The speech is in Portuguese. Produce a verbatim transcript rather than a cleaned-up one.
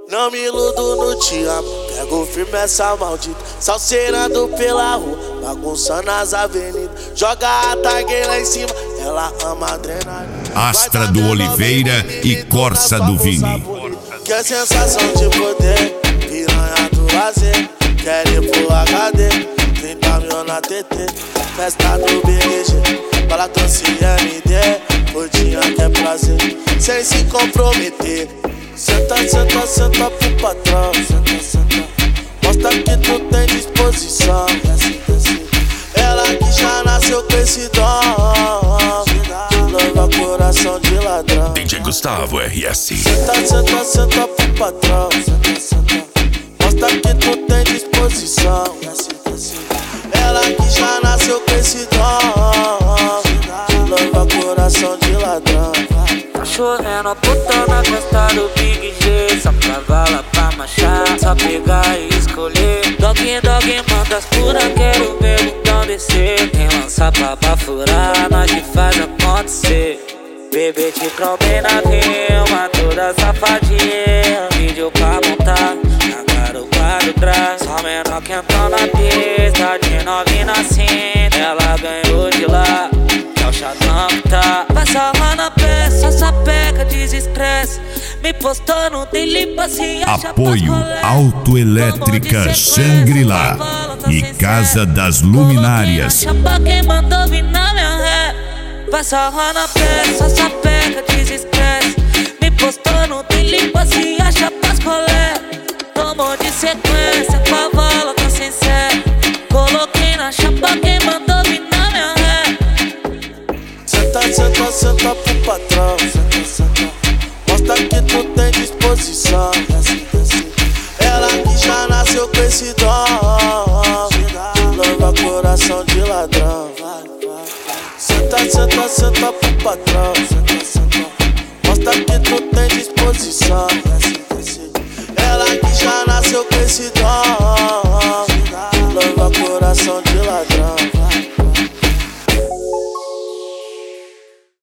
Não me iludo no te amo, pego firme essa maldita. Salseirando pela rua, bagunçando as avenidas. Joga a tag lá em cima, ela ama adrenalina. Astra do Oliveira e Corsa do Vini. Que é sensação de poder, piranha do lazer. Quer ir pro H D, trinta mil na T T. Festa do B G, bala doce M D. Gordinha quer prazer, sem se comprometer. Senta, senta, senta pro patrão. Senta, senta, mostra que tu tem disposição. Desce, desce. Ela que já nasceu com esse dom de louva coração de ladrão. D J Gustavo R S. Senta, senta, senta pro patrão. Senta, senta, mostra que tu tem disposição. Desce, desce. Ela que já nasceu com esse dom de louva coração de ladrão. Tá chovendo puta na festa do Big G. Só cavala pra marchar, só pegar e escolher. Dog, dog, manda as pura, quero ver o botão descer. Quem lança pra bafurar, nós que faz acontecer. Bebê te trombei na rima, toda safadinha. Vídeo pra montar, na garupa do trás. Só menor que entrou na pista, de novinha assim. Ela ganhou de lá, que é o chatão que tá. Vai salvar na peça, só sapeca, desestresse. Me postou no daily, se acha. Apoio Autoelétrica Shangri-La e Casa das Luminárias. Chapa quem mandou vir na minha ré. Vai salvar na peça, só sapeca, desestresse. Me postou no daily, se acha pras colé. Tomou de sequência, com a bola tá sincero. Coloquei na chapa quem mandou vir na minha ré. Senta, senta, senta pro patrão. Senta, senta, mostra que tu tem disposição. Desce, desce. Ela que já nasceu com esse dom de louva coração de ladrão. Senta, senta, senta pro patrão. Senta, senta, mostra que tu tem disposição. Desce, desce. Ela que já nasceu com esse dom